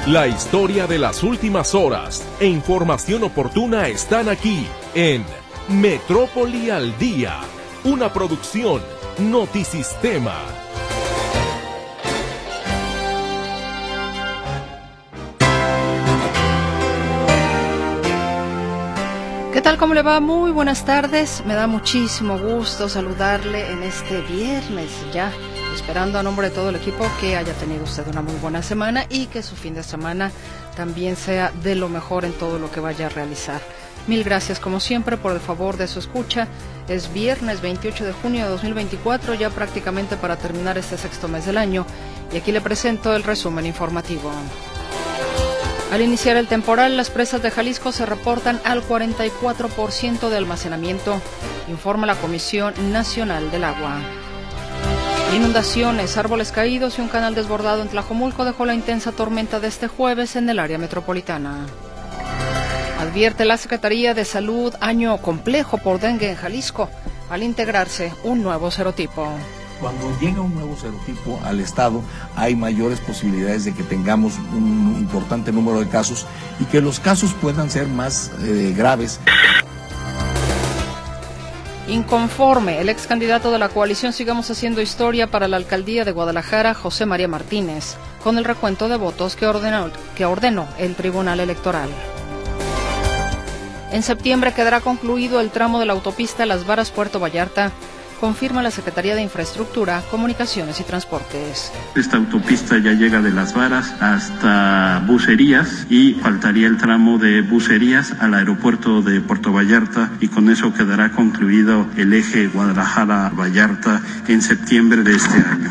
La historia de las últimas horas e información oportuna están aquí en Metrópoli al Día, una producción Notisistema. ¿Qué tal? ¿Cómo le va? Muy buenas tardes. Me da muchísimo gusto saludarle en este viernes ya, esperando a nombre de todo el equipo que haya tenido usted una muy buena semana y que su fin de semana también sea de lo mejor en todo lo que vaya a realizar. Mil gracias como siempre por el favor de su escucha. Es viernes 28 de junio de 2024, ya prácticamente para terminar este sexto mes del año, y aquí le presento el resumen informativo. Al iniciar el temporal, las presas de Jalisco se reportan al 44% de almacenamiento, informa la Comisión Nacional del Agua. Inundaciones, árboles caídos y un canal desbordado en Tlajomulco dejó la intensa tormenta de este jueves en el área metropolitana. Advierte la Secretaría de Salud año complejo por dengue en Jalisco al integrarse un nuevo serotipo. Cuando llega un nuevo serotipo al estado, hay mayores posibilidades de que tengamos un importante número de casos y que los casos puedan ser más graves. Inconforme, el ex candidato de la coalición Sigamos Haciendo Historia para la alcaldía de Guadalajara, José María Martínez, con el recuento de votos que ordenó el Tribunal Electoral. En septiembre quedará concluido el tramo de la autopista Las Varas Puerto Vallarta, confirma la Secretaría de Infraestructura, Comunicaciones y Transportes. Esta autopista ya llega de Las Varas hasta Bucerías y faltaría el tramo de Bucerías al aeropuerto de Puerto Vallarta, y con eso quedará concluido el eje Guadalajara-Vallarta en septiembre de este año.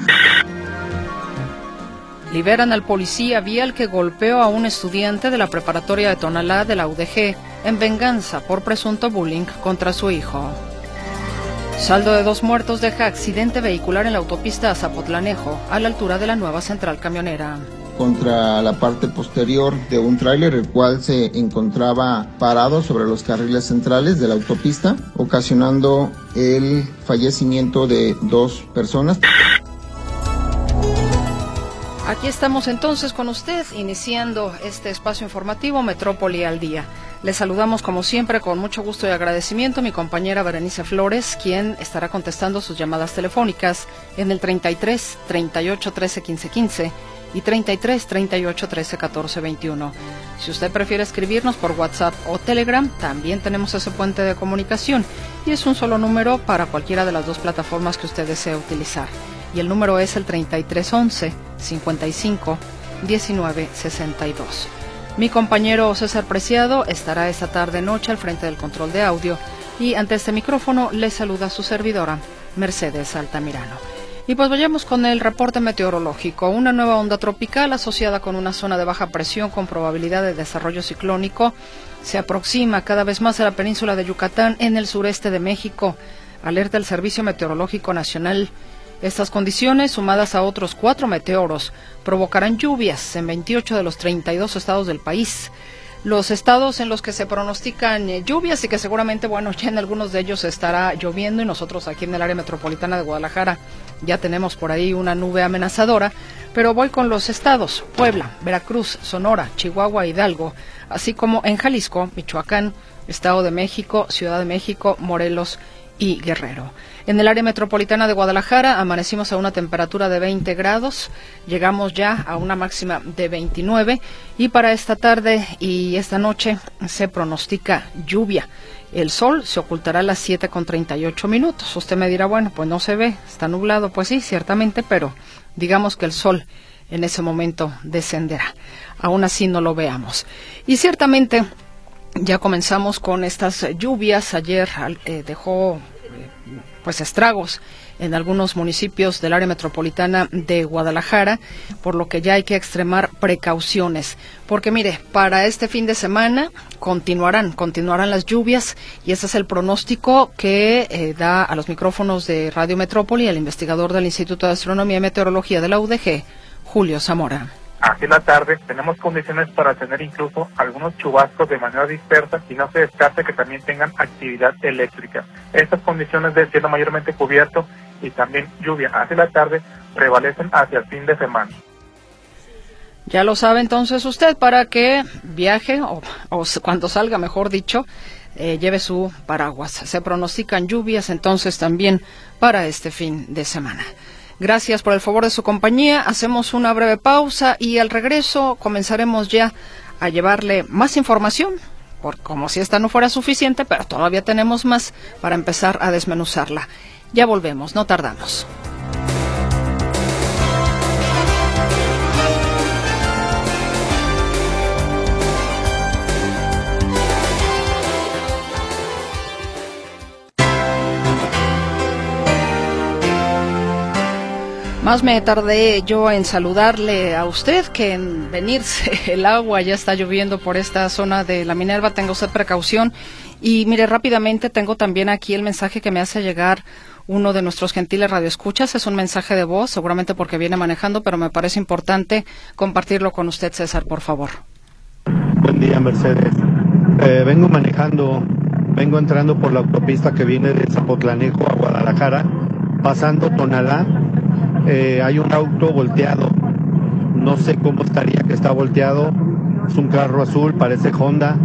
Liberan al policía vial que golpeó a un estudiante de la preparatoria de Tonalá de la UDG en venganza por presunto bullying contra su hijo. Saldo de 2 muertos deja accidente vehicular en la autopista a Zapotlanejo, a la altura de la nueva central camionera. Contra la parte posterior de un tráiler, el cual se encontraba parado sobre los carriles centrales de la autopista, ocasionando el fallecimiento de 2 personas. Aquí estamos entonces con usted, iniciando este espacio informativo Metrópoli al Día. Les saludamos como siempre con mucho gusto y agradecimiento a mi compañera Berenice Flores, quien estará contestando sus llamadas telefónicas en el 33 38 13 15 15 y 33 38 13 14 21. Si usted prefiere escribirnos por WhatsApp o Telegram, también tenemos ese puente de comunicación y es un solo número para cualquiera de las 2 plataformas que usted desee utilizar. Y el número es el 3311 55 19 62. Mi compañero César Preciado estará esta tarde-noche al frente del control de audio y ante este micrófono le saluda su servidora, Mercedes Altamirano. Y pues vayamos con el reporte meteorológico. Una nueva onda tropical asociada con una zona de baja presión con probabilidad de desarrollo ciclónico se aproxima cada vez más a la península de Yucatán en el sureste de México, alerta el Servicio Meteorológico Nacional. Estas condiciones, sumadas a otros 4 meteoros, provocarán lluvias en 28 de los 32 estados del país. Los estados en los que se pronostican lluvias y que seguramente, ya en algunos de ellos estará lloviendo, y nosotros aquí en el área metropolitana de Guadalajara ya tenemos por ahí una nube amenazadora, pero voy con los estados: Puebla, Veracruz, Sonora, Chihuahua, Hidalgo, así como en Jalisco, Michoacán, Estado de México, Ciudad de México, Morelos y Guerrero. En el área metropolitana de Guadalajara amanecimos a una temperatura de 20 grados, llegamos ya a una máxima de 29 y para esta tarde y esta noche se pronostica lluvia. El sol se ocultará a las 7:38. Usted me dirá, pues no se ve, está nublado. Pues sí, ciertamente, pero digamos que el sol en ese momento descenderá. Aún así no lo veamos. Y ciertamente ya comenzamos con estas lluvias. Ayer dejó estragos en algunos municipios del área metropolitana de Guadalajara, por lo que ya hay que extremar precauciones, porque mire, para este fin de semana continuarán las lluvias y ese es el pronóstico que da a los micrófonos de Radio Metrópoli el investigador del Instituto de Astronomía y Meteorología de la UDG, Julio Zamora. Hacia la tarde tenemos condiciones para tener incluso algunos chubascos de manera dispersa y no se descarta que también tengan actividad eléctrica. Estas condiciones de cielo mayormente cubierto y también lluvia hacia la tarde prevalecen hacia el fin de semana. Ya lo sabe entonces usted, para que viaje o cuando salga, mejor dicho, lleve su paraguas. Se pronostican lluvias entonces también para este fin de semana. Gracias por el favor de su compañía. Hacemos una breve pausa y al regreso comenzaremos ya a llevarle más información, como si esta no fuera suficiente, pero todavía tenemos más para empezar a desmenuzarla. Ya volvemos, no tardamos. Más me tardé yo en saludarle a usted que en venirse el agua. Ya está lloviendo por esta zona de la Minerva, tenga usted precaución. Y mire, rápidamente tengo también aquí el mensaje que me hace llegar uno de nuestros gentiles radioescuchas. Es un mensaje de voz, seguramente porque viene manejando, pero me parece importante compartirlo con usted, César, por favor. Buen día, Mercedes. Vengo entrando por la autopista que viene de Zapotlanejo a Guadalajara, pasando Tonalá. Hay un auto volteado, no sé cómo estaría que está volteado, es un carro azul, parece Honda.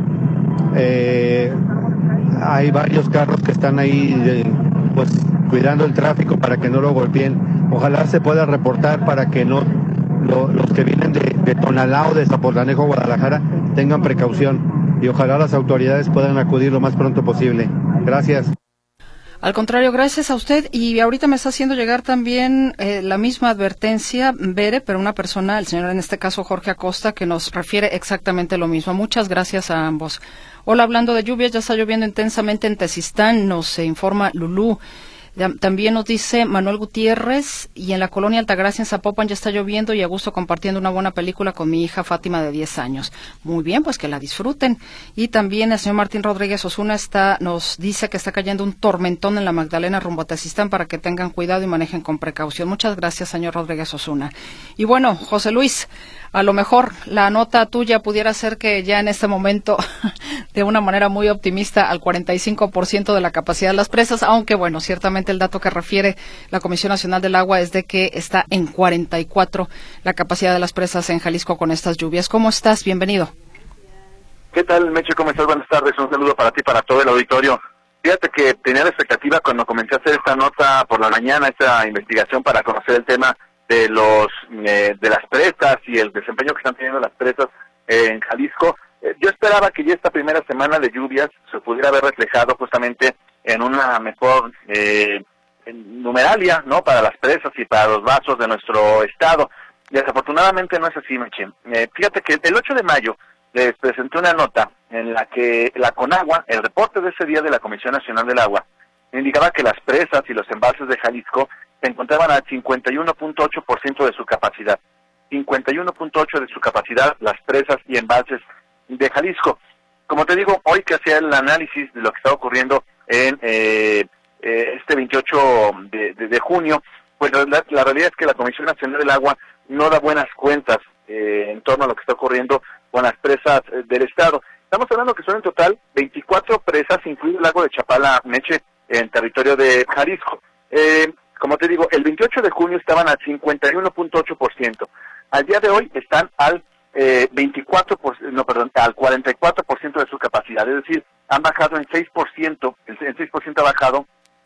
Hay varios carros que están ahí pues cuidando el tráfico para que no lo golpeen. Ojalá se pueda reportar para que no los que vienen de Tonalá o de Zapotlanejo a Guadalajara tengan precaución, y ojalá las autoridades puedan acudir lo más pronto posible. Gracias. Al contrario, gracias a usted. Y ahorita me está haciendo llegar también la misma advertencia, Bere, pero una persona, el señor en este caso Jorge Acosta, que nos refiere exactamente lo mismo. Muchas gracias a ambos. Hola, hablando de lluvias, ya está lloviendo intensamente en Tezistán, nos informa Lulú. También nos dice Manuel Gutiérrez, y en la colonia Altagracia en Zapopan ya está lloviendo y a gusto compartiendo una buena película con mi hija Fátima de 10 años. Muy bien, pues que la disfruten. Y también el señor Martín Rodríguez Osuna nos dice que está cayendo un tormentón en la Magdalena rumbo a Tezistán para que tengan cuidado y manejen con precaución. Muchas gracias, señor Rodríguez Osuna. Y bueno, José Luis, a lo mejor la nota tuya pudiera ser que ya en este momento, de una manera muy optimista, al 45% de la capacidad de las presas, aunque bueno, ciertamente el dato que refiere la Comisión Nacional del Agua es de que está en 44 la capacidad de las presas en Jalisco con estas lluvias. ¿Cómo estás? Bienvenido. ¿Qué tal, Meche? ¿Cómo estás? Buenas tardes. Un saludo para ti y para todo el auditorio. Fíjate que tenía la expectativa cuando comencé a hacer esta nota por la mañana, esta investigación para conocer el tema de de las presas y el desempeño que están teniendo las presas en Jalisco. Yo esperaba que ya esta primera semana de lluvias se pudiera haber reflejado justamente en una mejor numeralia, ¿no?, para las presas y para los vasos de nuestro estado. Desafortunadamente no es así, Meche. Fíjate que el 8 de mayo les presenté una nota en la que la Conagua, el reporte de ese día de la Comisión Nacional del Agua, indicaba que las presas y los embalses de Jalisco se encontraban al 51.8% de su capacidad. 51.8% de su capacidad, las presas y embalses de Jalisco. Como te digo, hoy que hacía el análisis de lo que está ocurriendo en este 28 de junio, pues la realidad es que la Comisión Nacional del Agua no da buenas cuentas en torno a lo que está ocurriendo con las presas del estado. Estamos hablando que son en total 24 presas, incluido el lago de Chapala, Meche, en territorio de Jalisco. Como te digo, el 28 de junio estaban al 51.8%. Al día de hoy están al al 44% de su capacidad. Es decir, han bajado en 6%, el 6% ha bajado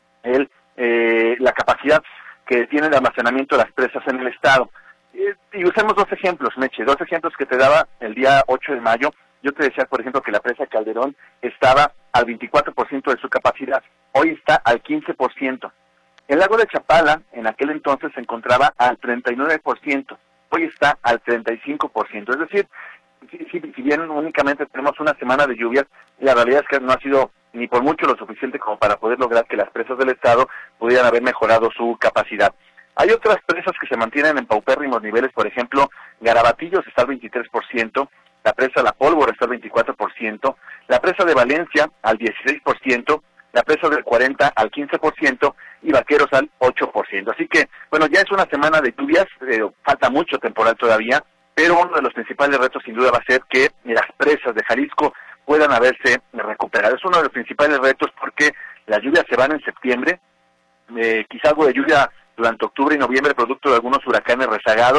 la capacidad que tiene de almacenamiento de las presas en el estado. Y usemos dos ejemplos, Meche, dos ejemplos que te daba el día 8 de mayo. Yo te decía, por ejemplo, que la presa Calderón estaba al 24% de su capacidad. Hoy está al 15%. El lago de Chapala, en aquel entonces, se encontraba al 39%. Hoy está al 35%. Es decir, si bien únicamente tenemos una semana de lluvias, la realidad es que no ha sido ni por mucho lo suficiente como para poder lograr que las presas del estado pudieran haber mejorado su capacidad. Hay otras presas que se mantienen en paupérrimos niveles, por ejemplo, Garabatillos está al 23%, la presa La Pólvora está al 24%, la presa de Valencia al 16%, la presa del 40% al 15% y Vaqueros al 8%. Así que, bueno, ya es una semana de lluvias, falta mucho temporal todavía, pero uno de los principales retos sin duda va a ser que las presas de Jalisco puedan haberse recuperado. Es uno de los principales retos porque las lluvias se van en septiembre, quizá algo de lluvia durante octubre y noviembre producto de algunos huracanes rezagados,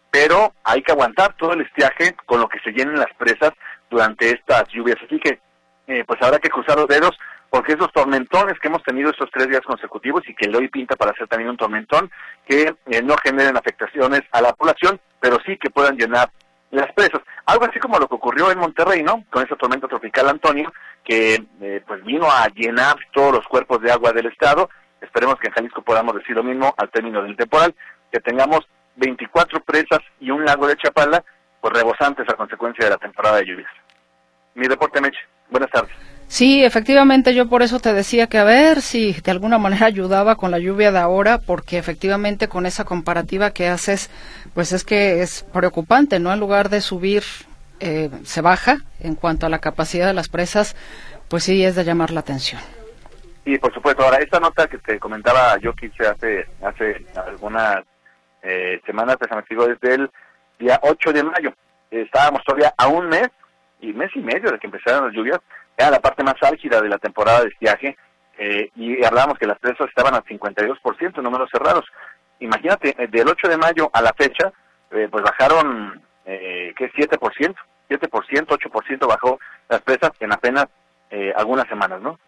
pero hay que aguantar todo el estiaje con lo que se llenen las presas durante estas lluvias. Así que pues habrá que cruzar los dedos, porque esos tormentones que hemos tenido estos 3 días consecutivos y que el hoy pinta para ser también un tormentón, que no generen afectaciones a la población, pero sí que puedan llenar las presas. Algo así como lo que ocurrió en Monterrey, ¿no? Con esa tormenta tropical Antonio, que pues vino a llenar todos los cuerpos de agua del estado. Esperemos que en Jalisco podamos decir lo mismo al término del temporal, que tengamos 24 presas y un lago de Chapala, pues rebosantes a consecuencia de la temporada de lluvias. Mi reporte, Meche. Buenas tardes. Sí, efectivamente, yo por eso te decía que a ver si de alguna manera ayudaba con la lluvia de ahora, porque efectivamente con esa comparativa que haces, pues es que es preocupante, ¿no? En lugar de subir, se baja en cuanto a la capacidad de las presas, pues sí es de llamar la atención. Sí, por supuesto. Ahora, esta nota que te comentaba yo que hice hace algunas semanas, déjame decirlo, desde el día 8 de mayo. Estábamos todavía a un mes y medio de que empezaron las lluvias. Era la parte más álgida de la temporada de estiaje, y hablábamos que las presas estaban al 52% en números cerrados. Imagínate, del 8 de mayo a la fecha, pues bajaron, ¿qué? 7%, 8% bajó las presas en apenas algunas semanas, ¿no?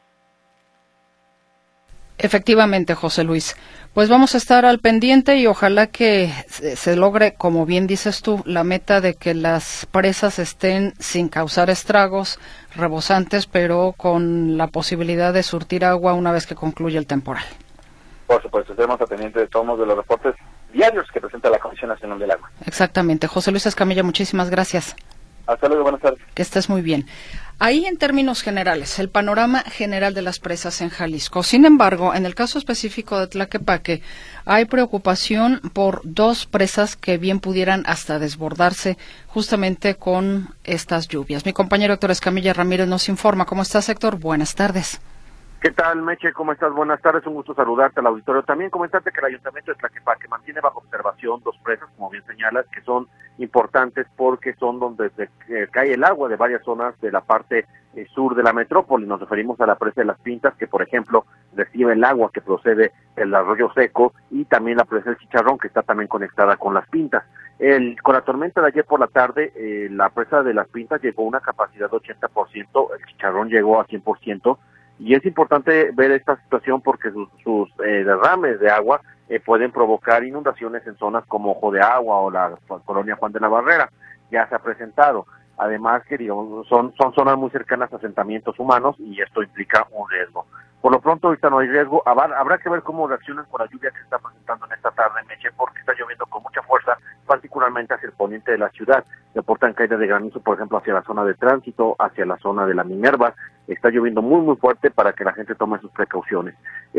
Efectivamente, José Luis. Pues vamos a estar al pendiente y ojalá que se logre, como bien dices tú, la meta de que las presas estén sin causar estragos, rebosantes, pero con la posibilidad de surtir agua una vez que concluya el temporal. Por supuesto, estaremos pendientes de todos de los reportes diarios que presenta la Comisión Nacional del Agua. Exactamente. José Luis Escamilla, muchísimas gracias. Hasta luego, buenas tardes. Que estés muy bien. Ahí en términos generales, el panorama general de las presas en Jalisco. Sin embargo, en el caso específico de Tlaquepaque, hay preocupación por 2 presas que bien pudieran hasta desbordarse justamente con estas lluvias. Mi compañero Héctor Escamilla Ramírez nos informa. ¿Cómo estás, Héctor? Buenas tardes. ¿Qué tal, Meche? ¿Cómo estás? Buenas tardes, un gusto saludarte al auditorio. También comentarte que el Ayuntamiento de Tlaquepaque mantiene bajo observación 2 presas, como bien señalas, que son importantes porque son donde cae el agua de varias zonas de la parte sur de la metrópoli. Nos referimos a la presa de Las Pintas, que por ejemplo recibe el agua que procede del arroyo seco, y también la presa del Chicharrón, que está también conectada con Las Pintas. Con la tormenta de ayer por la tarde, la presa de Las Pintas llegó a una capacidad de 80%, el Chicharrón llegó a 100%, y es importante ver esta situación porque sus derrames de agua pueden provocar inundaciones en zonas como Ojo de Agua o la colonia Juan de la Barrera. Ya se ha presentado. Además, que digamos, son zonas muy cercanas a asentamientos humanos y esto implica un riesgo. Por lo pronto, ahorita no hay riesgo. Habrá que ver cómo reaccionan con la lluvia que se está presentando en esta tarde, Meche, porque está lloviendo con mucha fuerza, particularmente hacia el poniente de la ciudad. Reportan caídas de granizo, por ejemplo, hacia la zona de tránsito, hacia la zona de la Minerva. Está lloviendo muy, muy fuerte para que la gente tome sus precauciones.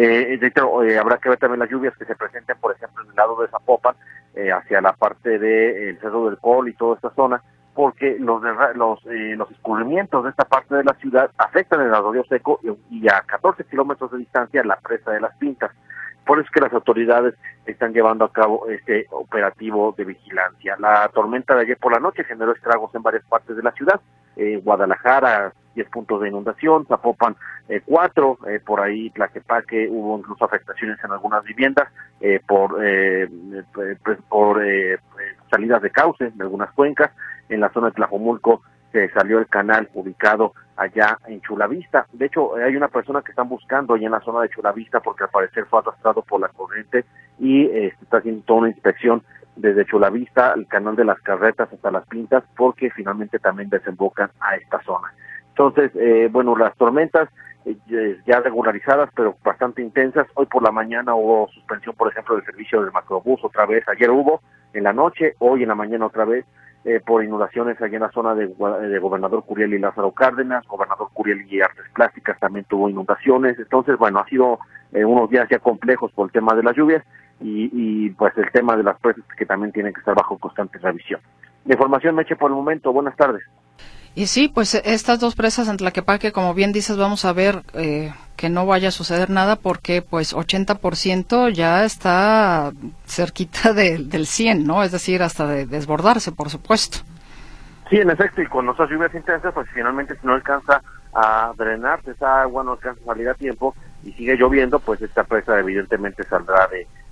Habrá que ver también las lluvias que se presenten, por ejemplo, en el lado de Zapopan, hacia la parte del Cerro del Col y toda esta zona, porque los escurrimientos de esta parte de la ciudad afectan el arroyo seco y a 14 kilómetros de distancia la presa de Las Pintas. Por eso es que las autoridades están llevando a cabo este operativo de vigilancia. La tormenta de ayer por la noche generó estragos en varias partes de la ciudad. Guadalajara, 10 puntos de inundación, Zapopan 4, por ahí Tlaquepaque hubo incluso afectaciones en algunas viviendas por salidas de cauce en algunas cuencas. En la zona de Tlajomulco se salió el canal ubicado allá en Chulavista. De hecho, hay una persona que están buscando allá en la zona de Chulavista porque al parecer fue arrastrado por la corriente y está haciendo toda una inspección desde Chulavista, el canal de las Carretas hasta Las Pintas, porque finalmente también desembocan a esta zona. Entonces, las tormentas ya regularizadas, pero bastante intensas. Hoy por la mañana hubo suspensión, por ejemplo, del servicio del macrobús otra vez. Ayer hubo en la noche, hoy en la mañana otra vez, por inundaciones allá en la zona de Gobernador Curiel y Lázaro Cárdenas. Gobernador Curiel y Artes Plásticas también tuvo inundaciones. Entonces, ha sido unos días ya complejos por el tema de las lluvias y pues el tema de las presas que también tienen que estar bajo constante revisión. La información, Meche, por el momento. Buenas tardes. Y sí, pues estas 2 presas en Tlaquepaque, como bien dices, vamos a ver que no vaya a suceder nada porque pues 80% ya está cerquita del 100, ¿no? Es decir, hasta de desbordarse, por supuesto. Sí, en efecto, y con esas lluvias intensas, pues finalmente si no alcanza a drenarse esa agua, no alcanza a salir a tiempo y sigue lloviendo, pues esta presa evidentemente saldrá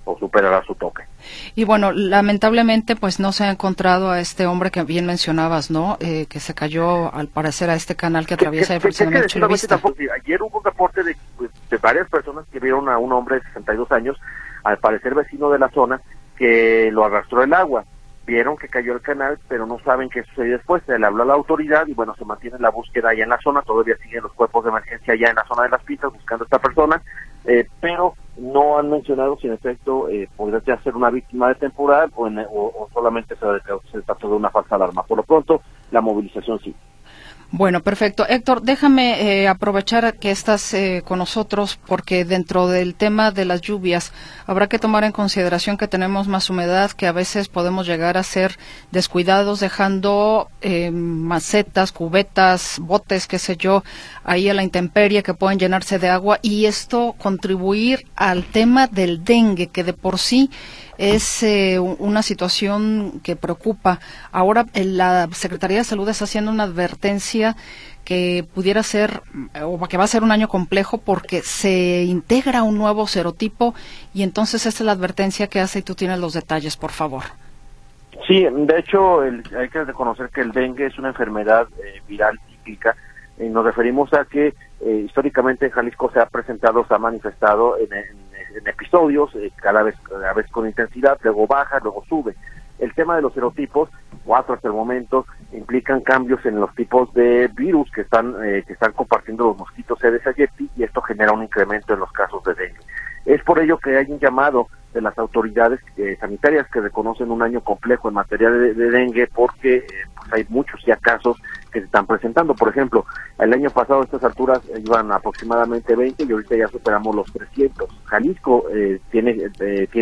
o superará su tope. Y bueno, lamentablemente pues no se ha encontrado a este hombre que bien mencionabas, ¿no? Que se cayó al parecer a este canal que atraviesa el fraccionamiento Chulavista. Ayer hubo un reporte de varias personas que vieron a un hombre de 62 años, al parecer vecino de la zona, que lo arrastró el agua. Vieron que cayó el canal, pero no saben qué sucedió después. Se le habló a la autoridad y bueno, se mantiene la búsqueda allá en la zona. Todavía siguen los cuerpos de emergencia allá en la zona de las pistas buscando a esta persona, pero no han mencionado si en efecto podría ser una víctima de temporal o solamente se trató de una falsa alarma. Por lo pronto, la movilización sí. Bueno, perfecto. Héctor, déjame aprovechar que estás con nosotros porque dentro del tema de las lluvias habrá que tomar en consideración que tenemos más humedad, que a veces podemos llegar a ser descuidados dejando macetas, cubetas, botes, qué sé yo, ahí a la intemperie que pueden llenarse de agua y esto contribuir al tema del dengue, que de por sí es una situación que preocupa. Ahora la Secretaría de Salud está haciendo una advertencia que pudiera ser, o que va a ser un año complejo porque se integra un nuevo serotipo y entonces esta es la advertencia que hace y tú tienes los detalles, por favor. Sí, de hecho hay que reconocer que el dengue es una enfermedad viral típica. Nos referimos a que históricamente en Jalisco se ha manifestado en episodios, cada vez con intensidad, luego baja, luego sube. El tema de los serotipos, 4 hasta el momento, implican cambios en los tipos de virus que están compartiendo los mosquitos Aedes aegypti y esto genera un incremento en los casos de dengue. Es por ello que hay un llamado de las autoridades sanitarias que reconocen un año complejo en materia de dengue porque pues hay muchos ya casos que se están presentando. Por ejemplo, el año pasado a estas alturas iban aproximadamente 20 y ahorita ya superamos los 300. Jalisco tiene el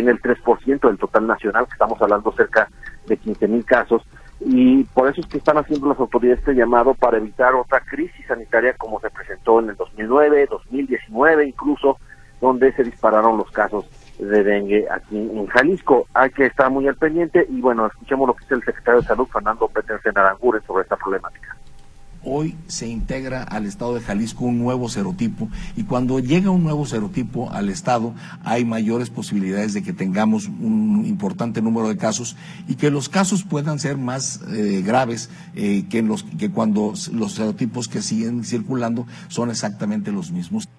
3% del total nacional, que estamos hablando cerca de 15,000 casos, y por eso es que están haciendo las autoridades este llamado para evitar otra crisis sanitaria como se presentó en el 2009, 2019 incluso, donde se dispararon los casos de dengue aquí en Jalisco. Hay que estar muy al pendiente y bueno, escuchemos lo que dice el secretario de Salud, Fernando Petersen Aranguren, sobre esta problemática. Hoy se integra al estado de Jalisco un nuevo serotipo y cuando llega un nuevo serotipo al estado hay mayores posibilidades de que tengamos un importante número de casos y que los casos puedan ser más graves que cuando los serotipos que siguen circulando son exactamente los mismos.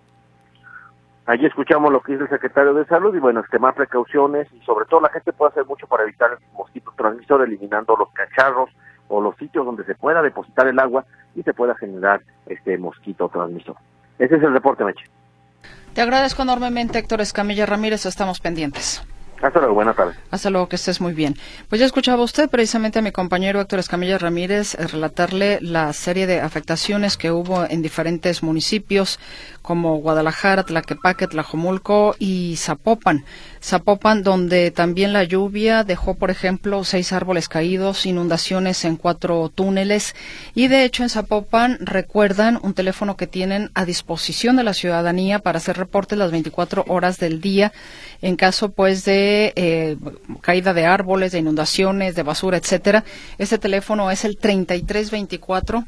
Allí escuchamos lo que dice el secretario de Salud y bueno, extremar precauciones y sobre todo la gente puede hacer mucho para evitar el mosquito transmisor, eliminando los cacharros o los sitios donde se pueda depositar el agua y se pueda generar este mosquito transmisor. Ese es el reporte, Meche. Te agradezco enormemente, Héctor Escamilla Ramírez, estamos pendientes. Hasta luego, buenas tardes. Hasta luego, que estés muy bien. Pues ya escuchaba usted precisamente a mi compañero Héctor Escamilla Ramírez relatarle la serie de afectaciones que hubo en diferentes municipios como Guadalajara, Tlaquepaque, Tlajomulco y Zapopan. Zapopan, donde también la lluvia dejó, por ejemplo, 6 árboles caídos, inundaciones en 4 túneles y de hecho en Zapopan recuerdan un teléfono que tienen a disposición de la ciudadanía para hacer reportes las 24 horas del día en caso pues de caída de árboles, de inundaciones, de basura, etcétera. Este teléfono es el 3324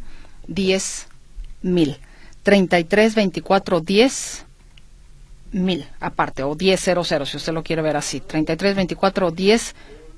10,000. 3324 10,000 aparte, o 1000 si usted lo quiere ver así, 3324 10,000.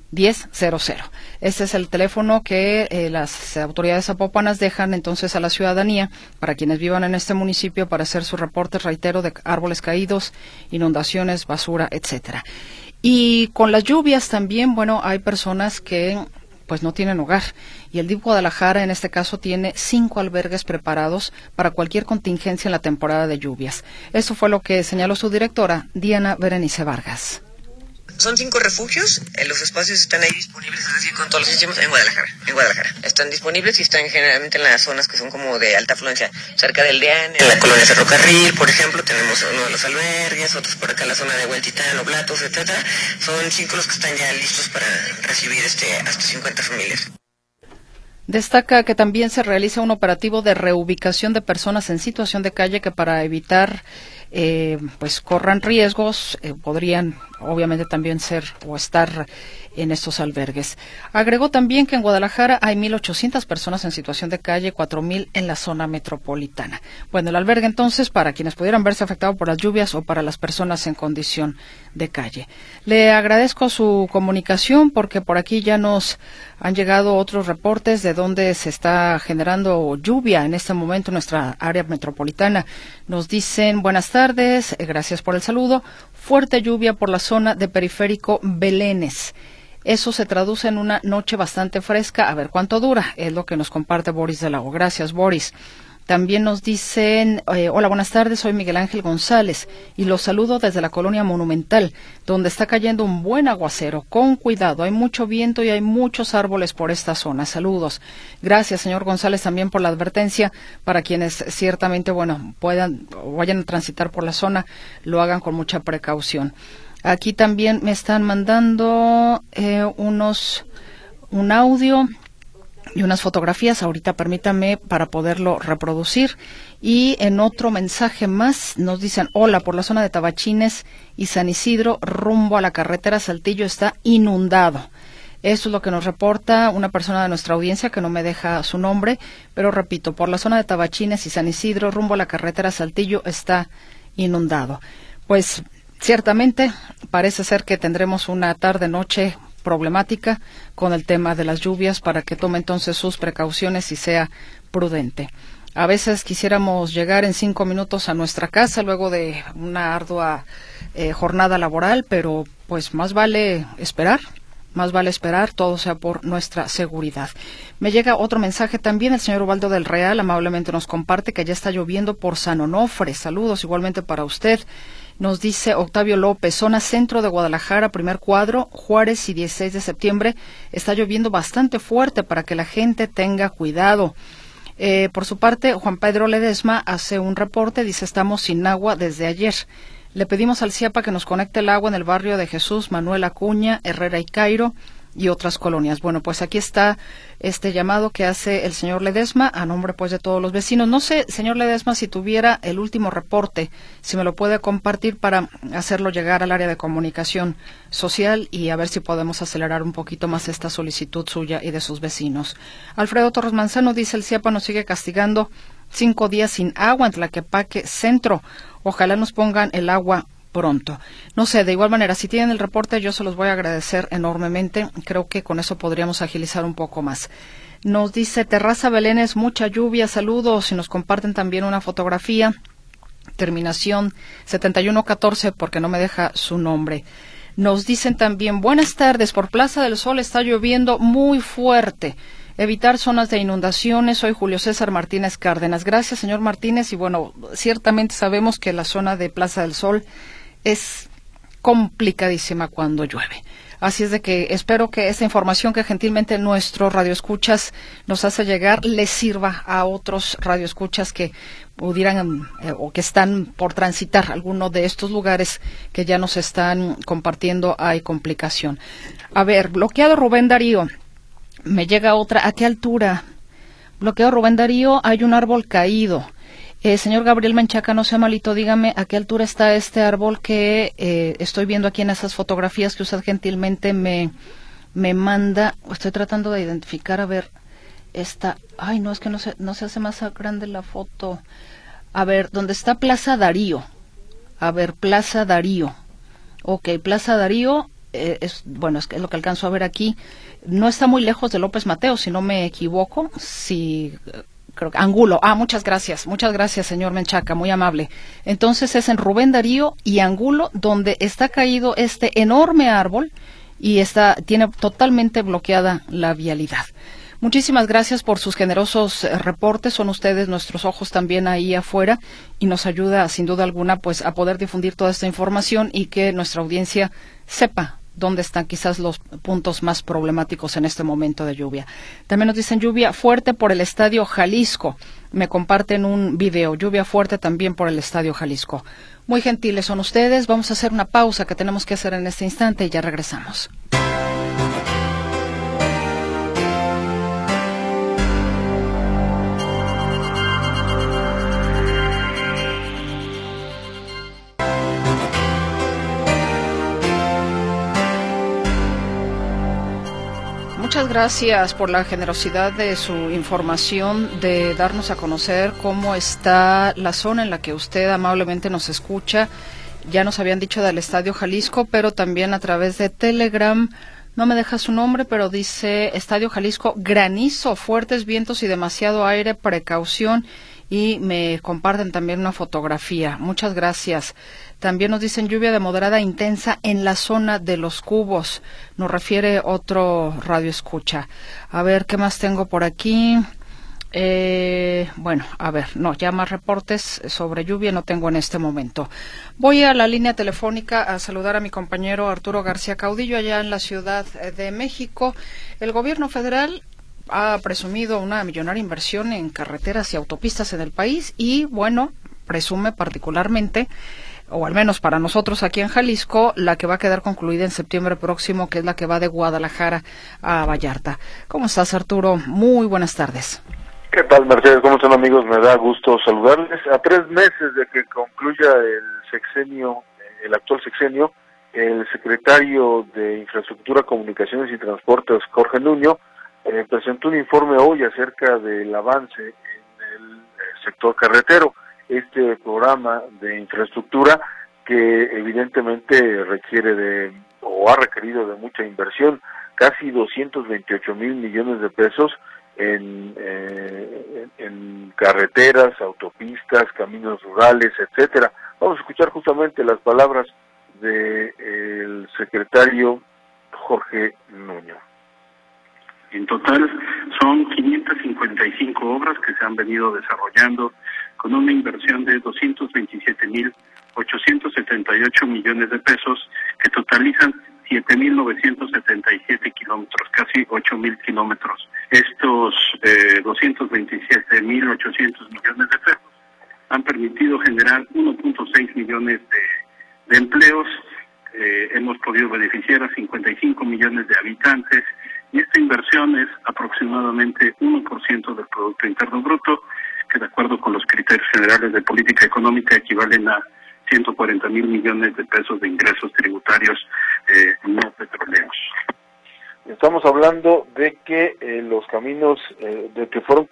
Este es el teléfono que las autoridades zapopanas dejan entonces a la ciudadanía para quienes vivan en este municipio para hacer sus reportes, reitero, de árboles caídos, inundaciones, basura, etcétera. Y con las lluvias también, bueno, hay personas que pues no tienen hogar. Y el DIF Guadalajara, en este caso, tiene 5 albergues preparados para cualquier contingencia en la temporada de lluvias. Eso fue lo que señaló su directora, Diana Berenice Vargas. Son 5 refugios, los espacios están ahí disponibles, es decir, con todos los sistemas en Guadalajara. Están disponibles y están generalmente en las zonas que son como de alta afluencia, cerca del DEAN, en la colonia Ferrocarril, por ejemplo, tenemos uno de los albergues, otros por acá en la zona de Huentitán, Oblatos, etcétera. Son 5 los que están ya listos para recibir hasta 50 familias. Destaca que también se realiza un operativo de reubicación de personas en situación de calle que para evitar pues corran riesgos, podrían obviamente también ser o estar en estos albergues. Agregó también que en Guadalajara hay 1,800 personas en situación de calle, 4,000 en la zona metropolitana. Bueno, el albergue entonces para quienes pudieran verse afectados por las lluvias o para las personas en condición de calle. Le agradezco su comunicación porque por aquí ya nos han llegado otros reportes de donde se está generando lluvia en este momento en nuestra área metropolitana. Nos dicen, buenas tardes, gracias por el saludo. Fuerte lluvia por la zona de Periférico Belénes. Eso se traduce en una noche bastante fresca. A ver cuánto dura. Es lo que nos comparte Boris de Lago. Gracias, Boris. También nos dicen, hola, buenas tardes, soy Miguel Ángel González y los saludo desde la colonia Monumental, donde está cayendo un buen aguacero. Con cuidado, hay mucho viento y hay muchos árboles por esta zona. Saludos. Gracias, señor González, también por la advertencia. Para quienes ciertamente, puedan o vayan a transitar por la zona, lo hagan con mucha precaución. Aquí también me están mandando un audio y unas fotografías. Ahorita permítame para poderlo reproducir. Y en otro mensaje más nos dicen, hola, por la zona de Tabachines y San Isidro, rumbo a la carretera Saltillo está inundado. Eso es lo que nos reporta una persona de nuestra audiencia que no me deja su nombre, pero repito, por la zona de Tabachines y San Isidro, rumbo a la carretera Saltillo está inundado. Pues ciertamente parece ser que tendremos una tarde-noche problemática con el tema de las lluvias para que tome entonces sus precauciones y sea prudente. A veces quisiéramos llegar en 5 minutos a nuestra casa luego de una ardua jornada laboral, pero pues más vale esperar, todo sea por nuestra seguridad. Me llega otro mensaje también, el señor Ubaldo del Real amablemente nos comparte que ya está lloviendo por San Onofre. Saludos igualmente para usted. Nos dice Octavio López, zona centro de Guadalajara, primer cuadro, Juárez y 16 de septiembre, está lloviendo bastante fuerte para que la gente tenga cuidado. Por su parte, Juan Pedro Ledesma hace un reporte, dice, estamos sin agua desde ayer. Le pedimos al CIAPA que nos conecte el agua en el barrio de Jesús, Manuel Acuña, Herrera y Cairo y otras colonias. Bueno, pues aquí está este llamado que hace el señor Ledesma a nombre pues de todos los vecinos. No sé, señor Ledesma, si tuviera el último reporte, si me lo puede compartir para hacerlo llegar al área de comunicación social y a ver si podemos acelerar un poquito más esta solicitud suya y de sus vecinos. Alfredo Torres Manzano dice, el CIAPA nos sigue castigando 5 días sin agua en Tlaquepaque Centro. Ojalá nos pongan el agua pronto. No sé, de igual manera, si tienen el reporte, yo se los voy a agradecer enormemente. Creo que con eso podríamos agilizar un poco más. Nos dice Terraza Belénes, mucha lluvia, saludos, y nos comparten también una fotografía, terminación 7114, porque no me deja su nombre. Nos dicen también, buenas tardes, por Plaza del Sol está lloviendo muy fuerte. Evitar zonas de inundaciones. Soy Julio César Martínez Cárdenas. Gracias, señor Martínez. Y bueno, ciertamente sabemos que la zona de Plaza del Sol es complicadísima cuando llueve. Así es de que espero que esta información que gentilmente nuestros radioescuchas nos hace llegar les sirva a otros radioescuchas que pudieran o que están por transitar alguno de estos lugares que ya nos están compartiendo. Hay complicación. A ver, bloqueado Rubén Darío. Me llega otra. ¿A qué altura? Bloqueado Rubén Darío, hay un árbol caído. Señor Gabriel Menchaca, no sea malito, dígame a qué altura está este árbol que estoy viendo aquí en esas fotografías que usted gentilmente me manda. Estoy tratando de identificar, a ver, esta. Ay, no, es que no se hace más grande la foto. A ver, ¿dónde está Plaza Darío? A ver, Plaza Darío. Ok, Plaza Darío, es lo que alcanzo a ver aquí. No está muy lejos de López Mateos, si no me equivoco. Sí, creo que Angulo. Muchas gracias, señor Menchaca, muy amable. Entonces es en Rubén Darío y Angulo donde está caído este enorme árbol y tiene totalmente bloqueada la vialidad. Muchísimas gracias por sus generosos reportes. Son ustedes nuestros ojos también ahí afuera y nos ayuda sin duda alguna pues a poder difundir toda esta información y que nuestra audiencia sepa dónde están quizás los puntos más problemáticos en este momento de lluvia. También nos dicen lluvia fuerte por el Estadio Jalisco. Me comparten un video, lluvia fuerte también por el Estadio Jalisco. Muy gentiles son ustedes. Vamos a hacer una pausa que tenemos que hacer en este instante y ya regresamos. gracias por la generosidad de su información, de darnos a conocer cómo está la zona en la que usted amablemente nos escucha. Ya nos habían dicho del Estadio Jalisco, pero también a través de Telegram. No me deja su nombre, pero dice Estadio Jalisco, granizo, fuertes vientos y demasiado aire, precaución. Y me comparten también una fotografía. Muchas gracias. También nos dicen lluvia de moderada a intensa en la zona de Los Cubos. Nos refiere otro radio escucha. A ver, ¿qué más tengo por aquí? Bueno, a ver, no, ya más reportes sobre lluvia no tengo en este momento. Voy a la línea telefónica a saludar a mi compañero Arturo García Caudillo allá en la Ciudad de México. El gobierno federal ha presumido una millonaria inversión en carreteras y autopistas en el país y, bueno, presume particularmente, o al menos para nosotros aquí en Jalisco, la que va a quedar concluida en septiembre próximo, que es la que va de Guadalajara a Vallarta. ¿Cómo estás, Arturo? Muy buenas tardes. ¿Qué tal, Mercedes? ¿Cómo están, amigos? Me da gusto saludarles. A 3 meses de que concluya el actual sexenio, el secretario de Infraestructura, Comunicaciones y Transportes, Jorge Nuño, presentó un informe hoy acerca del avance en el sector carretero. Este programa de infraestructura que evidentemente ha requerido de mucha inversión, casi 228,000 millones de pesos en carreteras, autopistas, caminos rurales, etcétera. Vamos a escuchar justamente las palabras del secretario Jorge Nuño. En total son 555 obras que se han venido desarrollando con una inversión de 227,878 millones de pesos que totalizan 7,977 kilómetros, casi 8,000 kilómetros. Estos 227,800 millones de pesos han permitido generar 1.6 millones de empleos. Hemos podido beneficiar a 55 millones de habitantes y esta inversión es aproximadamente 1% del Producto Interno Bruto, que de acuerdo con los criterios generales de política económica equivalen a 140,000 millones de pesos de ingresos tributarios no petroleros. Estamos hablando de que los caminos, de que fueron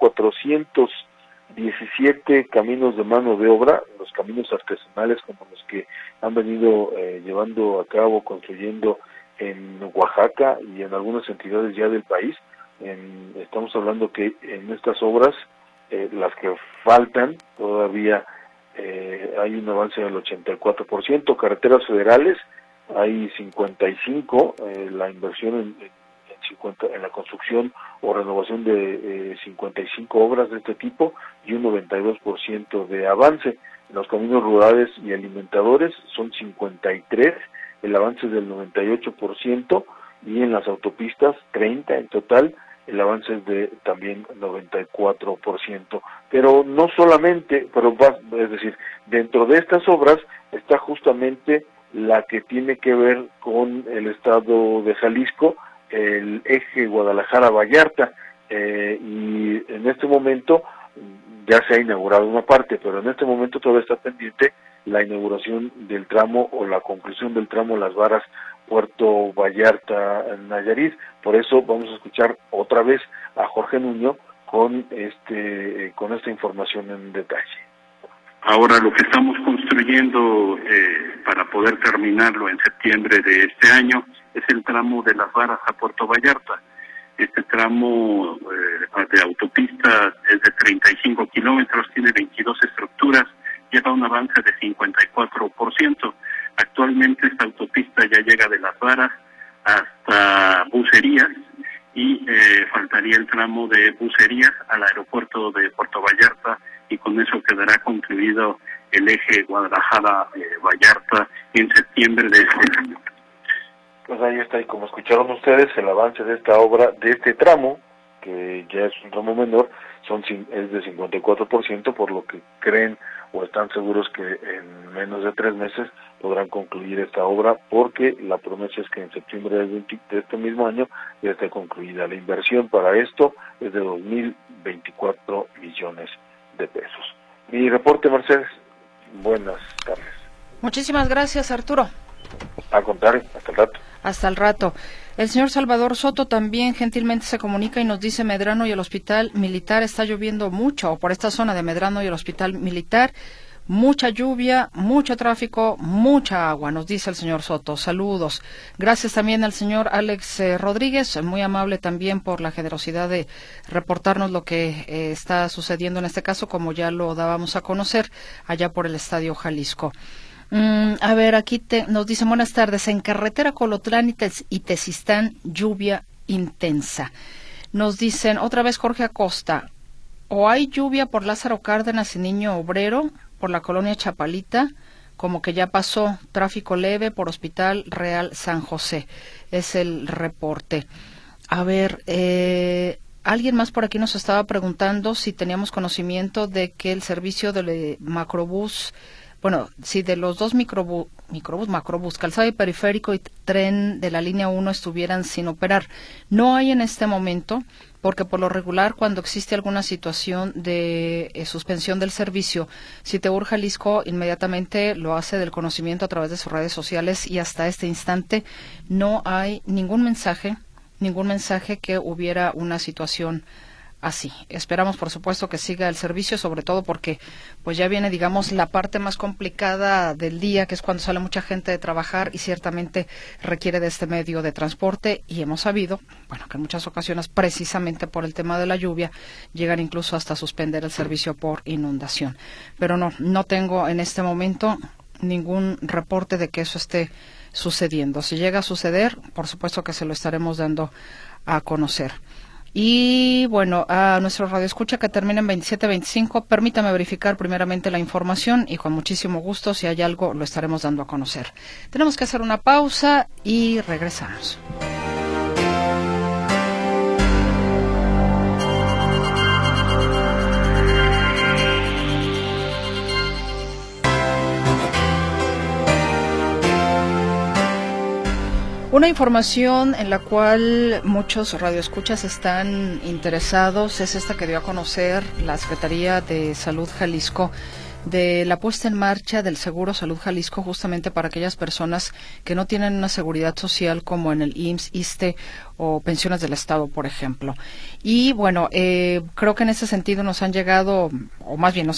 417 caminos de mano de obra, los caminos artesanales como los que han venido llevando a cabo, construyendo en Oaxaca y en algunas entidades ya del país. Estamos hablando que en estas obras, las que faltan, todavía hay un avance del 84%, carreteras federales hay 55, la inversión en la construcción o renovación de 55 obras de este tipo y un 92% de avance. En los caminos rurales y alimentadores son 53, el avance es del 98%, y en las autopistas 30 en total, el avance es de también 94%. Pero no solamente, es decir, dentro de estas obras está justamente la que tiene que ver con el estado de Jalisco, el eje Guadalajara-Vallarta, y en este momento ya se ha inaugurado una parte, pero en este momento todavía está pendiente la inauguración del tramo o la conclusión del tramo Las Varas Puerto Vallarta Nayarit. Por eso vamos a escuchar otra vez a Jorge Nuño con esta información en detalle. Ahora lo que estamos construyendo para poder terminarlo en septiembre de este año es el tramo de Las Varas a Puerto Vallarta. Este tramo de autopista es de 35 kilómetros, tiene 22 estructuras, lleva un avance de 54%. Actualmente esta autopista ya llega de Las Varas hasta Bucerías y faltaría el tramo de Bucerías al aeropuerto de Puerto Vallarta, y con eso quedará concluido el eje Guadalajara-Vallarta en septiembre de este año. Pues ahí está, y como escucharon ustedes, el avance de esta obra, de este tramo, que ya es un tramo menor, es de 54%, por lo que creen o están seguros que en menos de 3 meses podrán concluir esta obra, porque la promesa es que en septiembre de este mismo año ya esté concluida. La inversión para esto es de 2,024 millones de pesos. Mi reporte, Mercedes. Buenas tardes. Muchísimas gracias, Arturo. Al contrario, hasta el rato. Hasta el rato. El señor Salvador Soto también gentilmente se comunica y nos dice: Medrano y el Hospital Militar, está lloviendo mucho, o por esta zona de Medrano y el Hospital Militar, mucha lluvia, mucho tráfico, mucha agua, nos dice el señor Soto. Saludos. Gracias también al señor Alex Rodríguez, muy amable también por la generosidad de reportarnos lo que está sucediendo en este caso, como ya lo dábamos a conocer allá por el Estadio Jalisco. A ver, aquí nos dicen: buenas tardes, en carretera Colotlán y Tezistán, lluvia intensa. Nos dicen otra vez Jorge Acosta: o hay lluvia por Lázaro Cárdenas y Niño Obrero, por la colonia Chapalita, como que ya pasó, tráfico leve por Hospital Real San José. Es el reporte. A ver, alguien más por aquí nos estaba preguntando si teníamos conocimiento de que el servicio de Macrobús, bueno, si de los dos Macrobús, Calzada y Periférico y tren de la línea 1 estuvieran sin operar. No hay en este momento, porque por lo regular cuando existe alguna situación de suspensión del servicio, Citeur Jalisco inmediatamente lo hace del conocimiento a través de sus redes sociales, y hasta este instante no hay ningún mensaje que hubiera una situación así. Esperamos, por supuesto, que siga el servicio, sobre todo porque pues ya viene, digamos, la parte más complicada del día, que es cuando sale mucha gente de trabajar y ciertamente requiere de este medio de transporte, y hemos sabido, bueno, que en muchas ocasiones, precisamente por el tema de la lluvia, llegan incluso hasta suspender el servicio por inundación. Pero no tengo en este momento ningún reporte de que eso esté sucediendo. Si llega a suceder, por supuesto que se lo estaremos dando a conocer. Y bueno, a nuestro radioescucha que termina en 2725, permítame verificar primeramente la información y con muchísimo gusto, si hay algo, lo estaremos dando a conocer. Tenemos que hacer una pausa y regresamos. Una información en la cual muchos radioescuchas están interesados es esta que dio a conocer la Secretaría de Salud Jalisco, de la puesta en marcha del Seguro Salud Jalisco, justamente para aquellas personas que no tienen una seguridad social como en el IMSS, ISSSTE o pensiones del Estado, por ejemplo. Y bueno, creo que en ese sentido nos han llegado, o más bien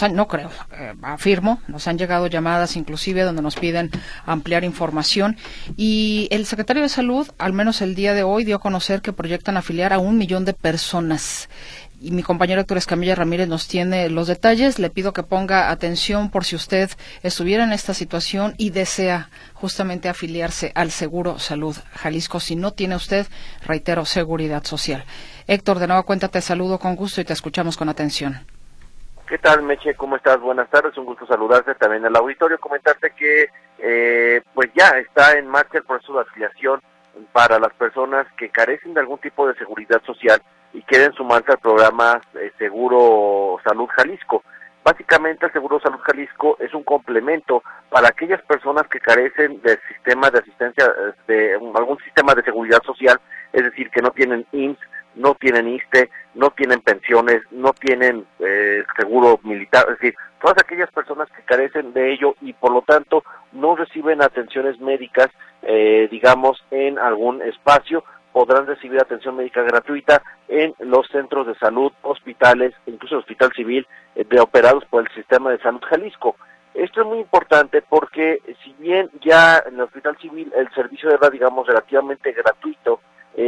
afirmo, nos han llegado llamadas inclusive donde nos piden ampliar información, y el secretario de Salud, al menos el día de hoy, dio a conocer que proyectan afiliar a 1 millón de personas. Y mi compañero Héctor Escamilla Ramírez nos tiene los detalles. Le pido que ponga atención por si usted estuviera en esta situación y desea justamente afiliarse al Seguro Salud Jalisco. Si no tiene usted, reitero, seguridad social. Héctor, de nueva cuenta te saludo con gusto y te escuchamos con atención. ¿Qué tal, Meche? ¿Cómo estás? Buenas tardes, un gusto saludarte también al auditorio. Comentarte que pues ya está en marcha el proceso de afiliación para las personas que carecen de algún tipo de seguridad social y quieren sumarse al programa Seguro Salud Jalisco. Básicamente el Seguro Salud Jalisco es un complemento para aquellas personas que carecen del sistema de asistencia, de algún sistema de seguridad social, es decir, que no tienen IMSS, no tienen ISSSTE, no tienen pensiones, no tienen seguro militar, es decir, todas aquellas personas que carecen de ello y por lo tanto no reciben atenciones médicas, digamos, en algún espacio, podrán recibir atención médica gratuita en los centros de salud, hospitales, incluso el Hospital Civil, operados por el Sistema de Salud Jalisco. Esto es muy importante porque si bien ya en el Hospital Civil el servicio era, digamos, relativamente gratuito,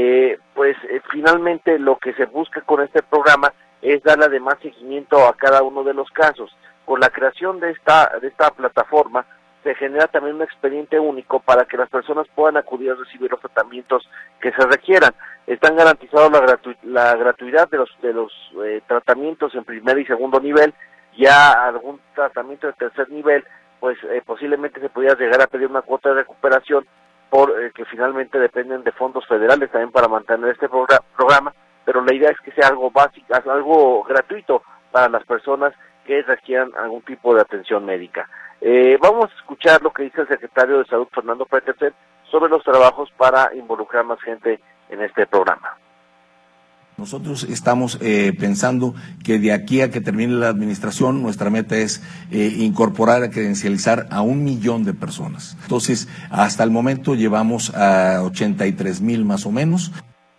finalmente lo que se busca con este programa es darle además seguimiento a cada uno de los casos. Con la creación de esta plataforma se genera también un expediente único para que las personas puedan acudir a recibir los tratamientos que se requieran. Están garantizados la gratuidad de los tratamientos en primer y segundo nivel. Ya algún tratamiento de tercer nivel, posiblemente se pudiera llegar a pedir una cuota de recuperación que finalmente dependen de fondos federales también para mantener este programa, pero la idea es que sea algo básico, algo gratuito para las personas que requieran algún tipo de atención médica. Vamos a escuchar lo que dice el secretario de Salud, Fernando Petersen, sobre los trabajos para involucrar más gente en este programa. Nosotros estamos pensando que de aquí a que termine la administración, nuestra meta es incorporar, a credencializar a 1 millón de personas. Entonces, hasta el momento llevamos a 83,000 más o menos.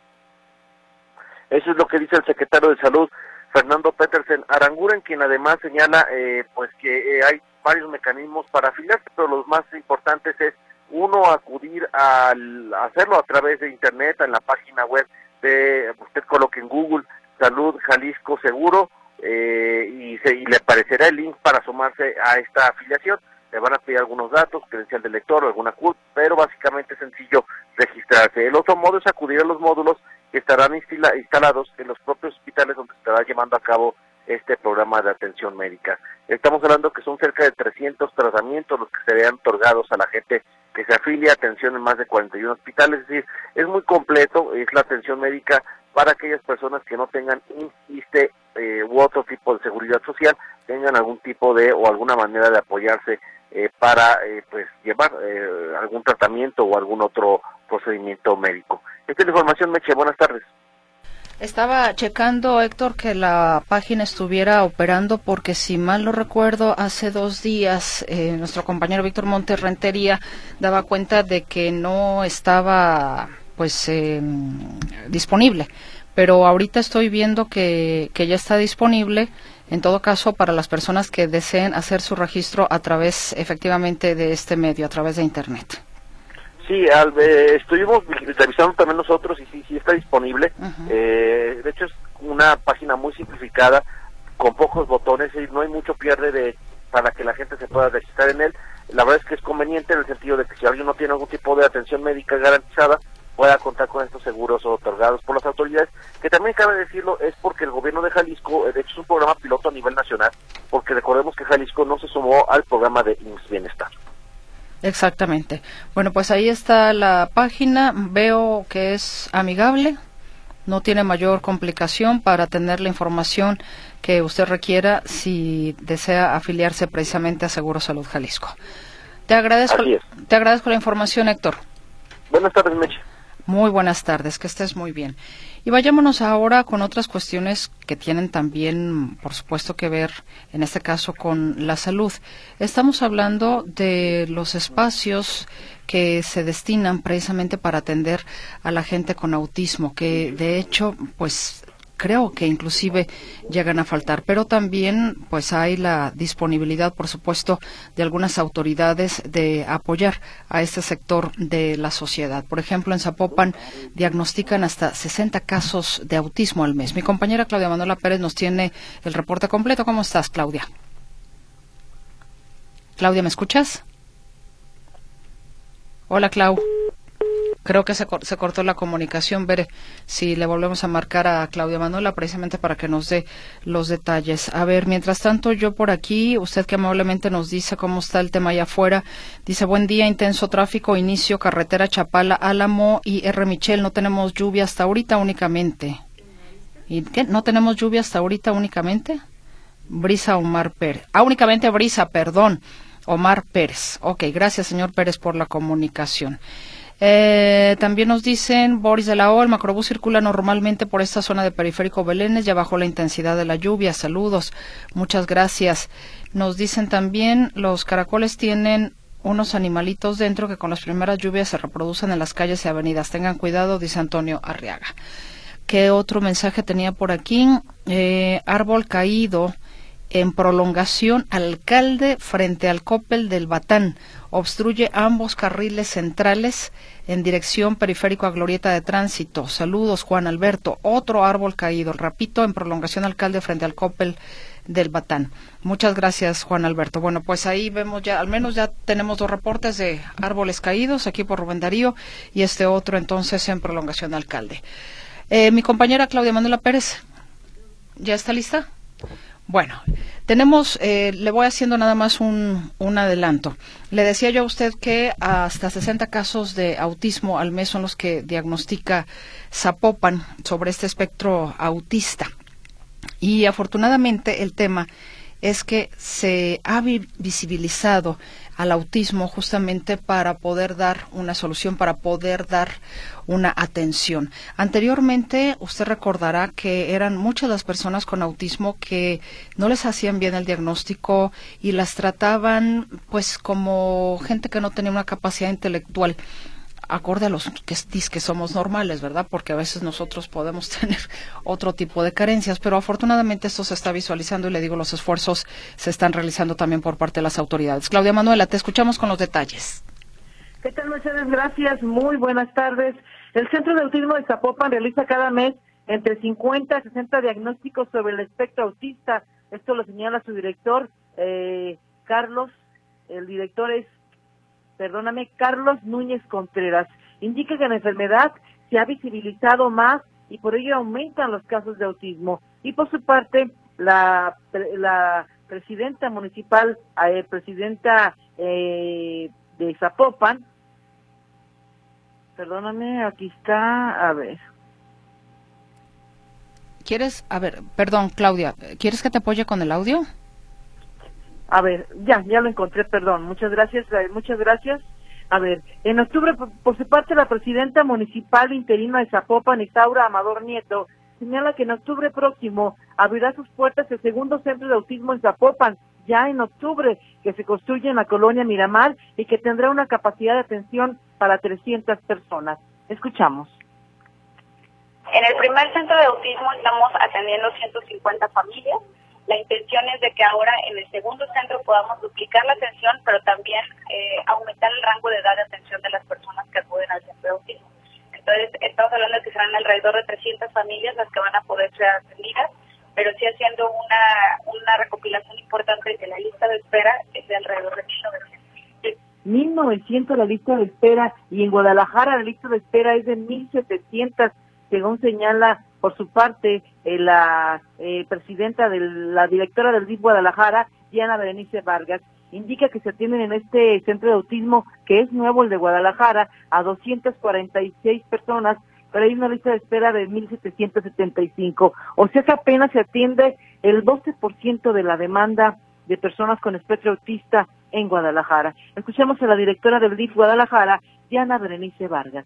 Eso es lo que dice el secretario de Salud, Fernando Petersen Aranguren, quien además señala pues que hay varios mecanismos para afiliarse, pero los más importantes es, uno, acudir a hacerlo a través de internet, en la página web usted coloque en Google Salud Jalisco Seguro y le aparecerá el link para sumarse a esta afiliación. Le van a pedir algunos datos, credencial del lector o alguna CURP, pero básicamente es sencillo registrarse. El otro modo es acudir a los módulos que estarán instalados en los propios hospitales donde se estará llevando a cabo este programa de atención médica. Estamos hablando que son cerca de 300 tratamientos los que serían otorgados a la gente que se afilia, atención en más de 41 hospitales, es decir, es muy completo, es la atención médica para aquellas personas que no tengan ISSSTE u otro tipo de seguridad social, tengan algún tipo de o alguna manera de apoyarse para pues llevar algún tratamiento o algún otro procedimiento médico. Esta es la información, Meche, buenas tardes. Estaba checando, Héctor, que la página estuviera operando porque, si mal no recuerdo, hace 2 días nuestro compañero Víctor Montes Rentería daba cuenta de que no estaba pues disponible, pero ahorita estoy viendo que ya está disponible, en todo caso, para las personas que deseen hacer su registro a través, efectivamente, de este medio, a través de Internet. Sí, estuvimos revisando también nosotros y sí está disponible. De hecho es una página muy simplificada, con pocos botones, y no hay mucho pierde para que la gente se pueda registrar en él. La verdad es que es conveniente en el sentido de que si alguien no tiene algún tipo de atención médica garantizada, pueda contar con estos seguros otorgados por las autoridades, que también cabe decirlo, es porque el gobierno de Jalisco, de hecho es un programa piloto a nivel nacional, porque recordemos que Jalisco no se sumó al programa de IMSS Bienestar. Exactamente. Bueno, pues ahí está la página. Veo que es amigable, no tiene mayor complicación para tener la información que usted requiera si desea afiliarse precisamente a Seguro Salud Jalisco. Te agradezco la información, Héctor. Buenas tardes, Meche. Muy buenas tardes, que estés muy bien. Y vayámonos ahora con otras cuestiones que tienen también, por supuesto, que ver, en este caso, con la salud. Estamos hablando de los espacios que se destinan precisamente para atender a la gente con autismo, que de hecho, pues, creo que inclusive llegan a faltar, pero también pues hay la disponibilidad, por supuesto, de algunas autoridades de apoyar a este sector de la sociedad. Por ejemplo, en Zapopan diagnostican hasta 60 casos de autismo al mes. Mi compañera Claudia Manuela Pérez nos tiene el reporte completo. ¿Cómo estás, Claudia? Claudia, ¿me escuchas? Hola, Clau. Creo que se cortó la comunicación. Veré si le volvemos a marcar a Claudia Manuela precisamente para que nos dé los detalles. A ver, mientras tanto, yo por aquí, usted que amablemente nos dice cómo está el tema allá afuera, dice: buen día, intenso tráfico, inicio carretera Chapala, Álamo y R. Michel, no tenemos lluvia hasta ahorita únicamente. ¿Y qué? ¿No tenemos lluvia hasta ahorita únicamente? Brisa Omar Pérez. Únicamente Brisa, perdón. Omar Pérez. Ok, gracias, señor Pérez, por la comunicación. También nos dicen: Boris de la O, el macrobús circula normalmente por esta zona de Periférico Belénes, ya bajó la intensidad de la lluvia. Saludos, muchas gracias. Nos dicen también: los caracoles tienen unos animalitos dentro que con las primeras lluvias se reproducen en las calles y avenidas. Tengan cuidado, dice Antonio Arriaga. ¿Qué otro mensaje tenía por aquí? Árbol caído en prolongación alcalde frente al Coppel del Batán. Obstruye ambos carriles centrales en dirección periférico a Glorieta de Tránsito. Saludos, Juan Alberto. Otro árbol caído, repito, en prolongación alcalde frente al Coppel del Batán. Muchas gracias, Juan Alberto. Bueno, pues ahí vemos ya, al menos ya tenemos 2 reportes de árboles caídos aquí por Rubén Darío y este otro entonces en prolongación alcalde. Mi compañera Claudia Manuela Pérez, ¿ya está lista? Bueno, tenemos, le voy haciendo nada más un adelanto. Le decía yo a usted que hasta 60 casos de autismo al mes son los que diagnostica Zapopan sobre este espectro autista. Y afortunadamente el tema es que se ha visibilizado al autismo justamente para poder dar una solución, para poder dar una atención. Anteriormente, usted recordará que eran muchas las personas con autismo que no les hacían bien el diagnóstico y las trataban pues como gente que no tenía una capacidad intelectual acorde a los que somos normales, ¿verdad? Porque a veces nosotros podemos tener otro tipo de carencias, pero afortunadamente esto se está visualizando y le digo, los esfuerzos se están realizando también por parte de las autoridades. Claudia Manuela, te escuchamos con los detalles. ¿Qué tal, Mercedes? Gracias, muy buenas tardes. El Centro de Autismo de Zapopan realiza cada mes entre 50 a 60 diagnósticos sobre el espectro autista. Esto lo señala su director, Carlos. El director es Carlos Núñez Contreras. Indica que la enfermedad se ha visibilizado más y por ello aumentan los casos de autismo. Y por su parte, la presidenta municipal, de Zapopan, aquí está, a ver. Claudia, ¿quieres que te apoye con el audio? A ver, ya lo encontré, perdón, muchas gracias. A ver, en octubre, por su parte, la presidenta municipal interina de Zapopan, Isaura Amador Nieto, señala que en octubre próximo abrirá sus puertas el segundo centro de autismo en Zapopan, ya en octubre, que se construye en la colonia Miramar y que tendrá una capacidad de atención para 300 personas. Escuchamos. En el primer centro de autismo estamos atendiendo 150 familias. La intención es de que ahora en el segundo centro podamos duplicar la atención, pero también aumentar el rango de edad de atención de las personas que acuden al centro de autismo. Entonces, estamos hablando de que serán alrededor de 300 familias las que van a poder ser atendidas, pero sí haciendo una recopilación importante de que la lista de espera es de alrededor de 1.900. 1.900 la lista de espera, y en Guadalajara la lista de espera es de 1.700, según señala por su parte la directora del DIF Guadalajara, Diana Berenice Vargas. Indica que se atienden en este centro de autismo, que es nuevo, el de Guadalajara, a 246 personas, pero hay una lista de espera de 1.775. O sea que apenas se atiende el 12% de la demanda de personas con espectro autista en Guadalajara. Escuchamos a la directora del DIF Guadalajara, Diana Berenice Vargas.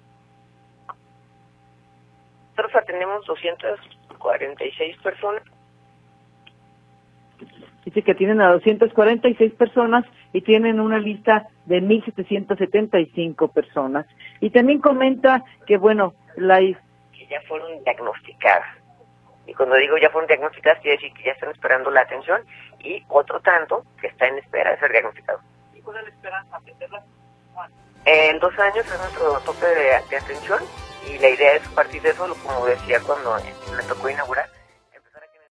Nosotros atendemos 246 personas. Dice que tienen a 246 personas y tienen una lista de 1.775 personas. Y también comenta que, que ya fueron diagnosticadas. Y cuando digo ya fueron diagnosticadas, quiere decir que ya están esperando la atención, y otro tanto que está en espera de ser diagnosticado. ¿Y cuál es la esperanza? En 2 años es nuestro tope de atención, y la idea es partir de eso, como decía cuando me tocó inaugurar,